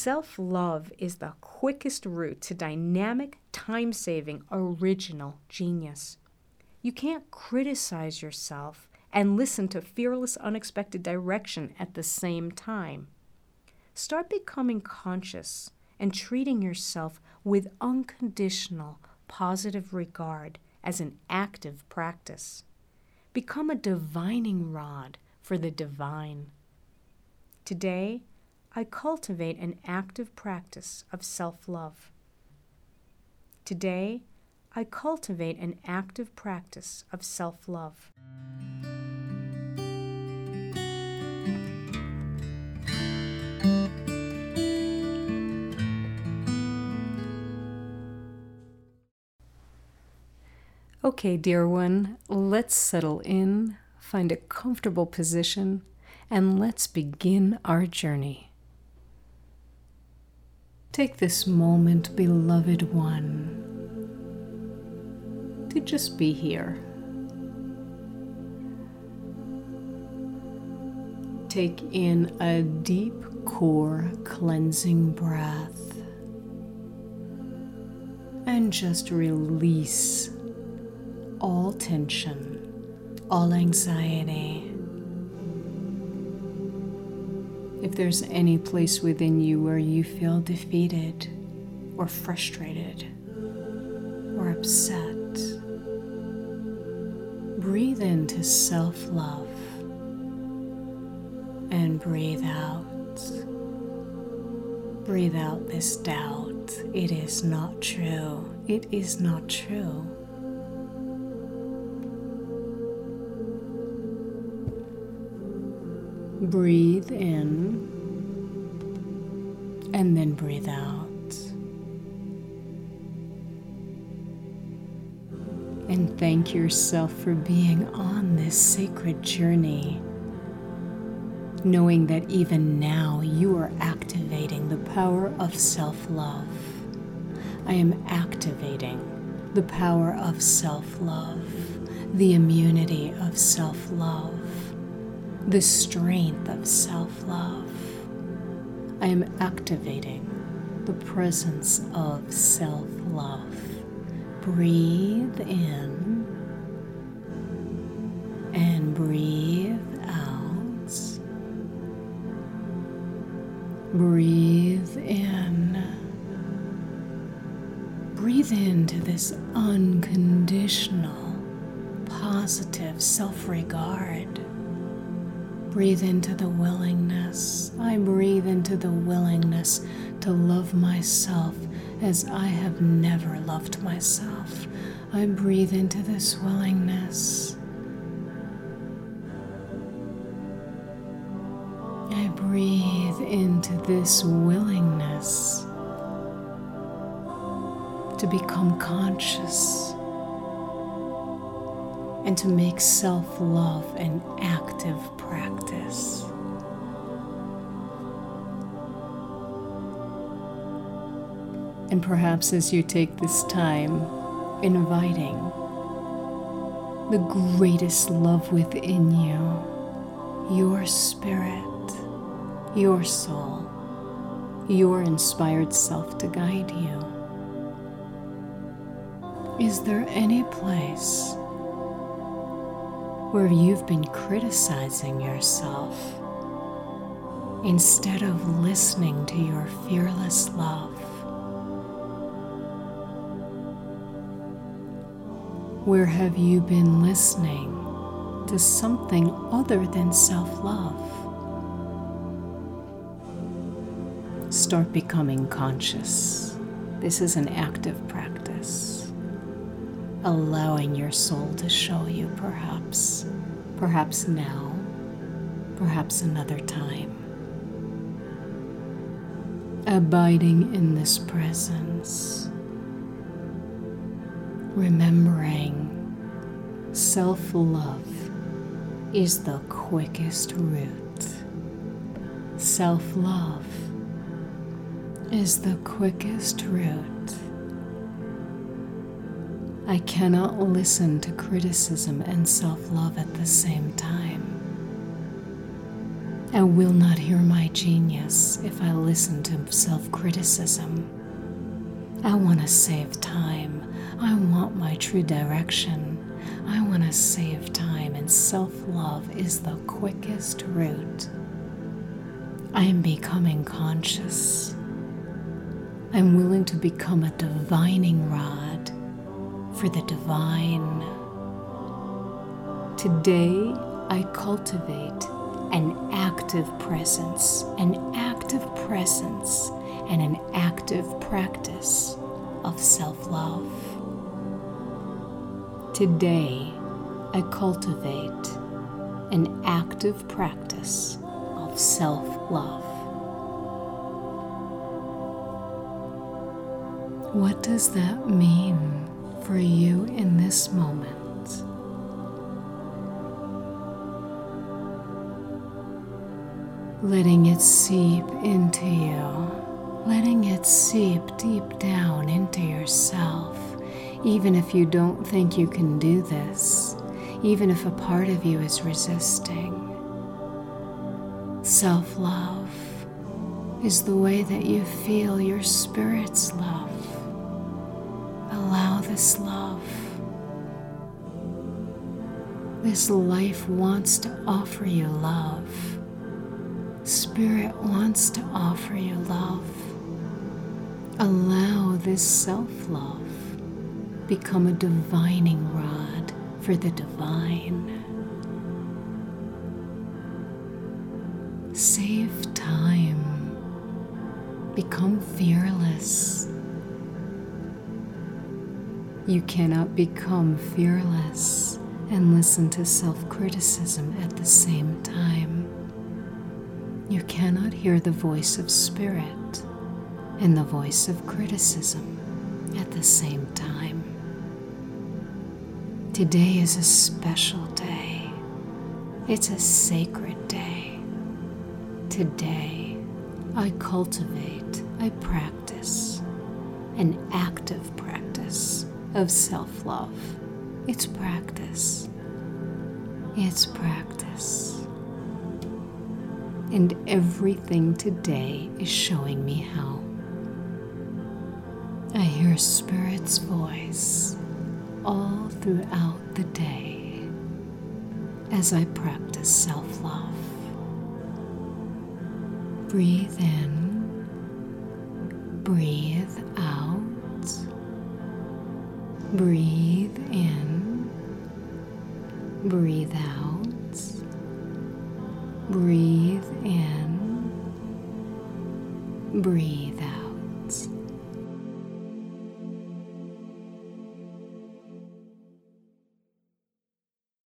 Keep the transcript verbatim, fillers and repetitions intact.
Self-love is the quickest route to dynamic, time-saving, original genius. You can't criticize yourself and listen to fearless, unexpected direction at the same time. Start becoming conscious and treating yourself with unconditional, positive regard as an active practice. Become a divining rod for the divine. Today, I cultivate an active practice of self-love. Today, I cultivate an active practice of self-love. Okay, dear one, let's settle in, find a comfortable position, and let's begin our journey. Take this moment, beloved one, to just be here. Take in a deep core cleansing breath and just release all tension, all anxiety. If there's any place within you where you feel defeated or frustrated or upset, breathe into self-love and breathe out. Breathe out this doubt. It is not true. It is not true. Breathe in and then breathe out. And thank yourself for being on this sacred journey, knowing that even now you are activating the power of self-love. I am activating the power of self-love, the immunity of self-love, the strength of self-love. I am activating the presence of self-love. Breathe in and breathe out. Breathe in. Breathe into this unconditional, positive self-regard. Breathe into the willingness. I breathe into the willingness to love myself as I have never loved myself. I breathe into this willingness. I breathe into this willingness to become conscious and to make self-love an active practice. And perhaps as you take this time, inviting the greatest love within you, your spirit, your soul, your inspired self to guide you. Is there any place where you've been criticizing yourself instead of listening to your fearless love? Where have you been listening to something other than self-love? Start becoming conscious. This is an active practice. Allowing your soul to show you, perhaps, perhaps now, perhaps another time. Abiding in this presence. Remembering self-love is the quickest route. Self-love is the quickest route. I cannot listen to criticism and self-love at the same time. I will not hear my genius if I listen to self-criticism. I want to save time. I want my true direction. I want to save time, and self-love is the quickest route. I am becoming conscious. I'm willing to become a divining rod for the divine. Today, I cultivate an active presence, an active presence, and an active practice of self-love. Today, I cultivate an active practice of self-love. What does that mean for you in this moment? Letting it seep into you, letting it seep deep down into yourself, even if you don't think you can do this, even if a part of you is resisting. Self-love is the way that you feel your spirit's love. Allow this love. This life wants to offer you love. Spirit wants to offer you love. Allow this self-love become a divining rod for the divine. Save time. Become fearless. You cannot become fearless and listen to self-criticism at the same time. You cannot hear the voice of spirit and the voice of criticism at the same time. Today is a special day. It's a sacred day. Today, I cultivate, I practice an active practice of self-love. It's practice. It's practice. And everything today is showing me how. I hear Spirit's voice all throughout the day as I practice self-love. Breathe in, breathe out, breathe in, breathe out. Breathe in, breathe out.